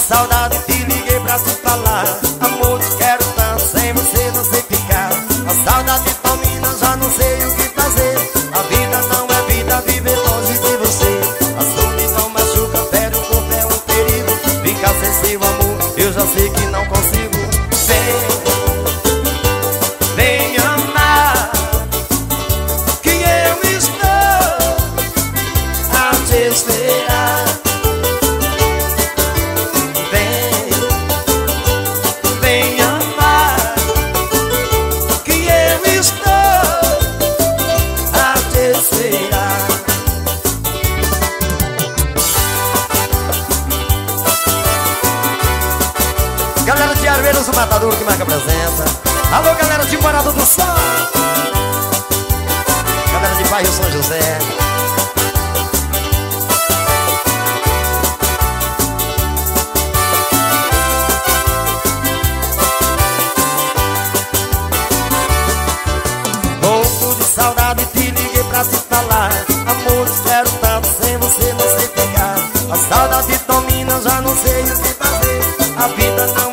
saudade te liguei pra te falar. Amor, te quero tanto, sem você não sei ficar. A saudade domina, já não sei o que fazer. A vida não é vida, viver longe de você. A solidão machuca, fere o corpo, é um perigo. Ficar sem seu amor, eu já sei que não consigo. Vem amar, que eu estou a te esperar. Vem amar, que eu estou a te esperar. Galera de Armeiros, o Matador que marca presença. Alô, galera de Morado do Sol, galera de bairro São José. Louco de saudade te liguei pra te falar. Amor, te quero tanto, sem você não sei ficar. A saudade domina, já não sei o que fazer. A vida não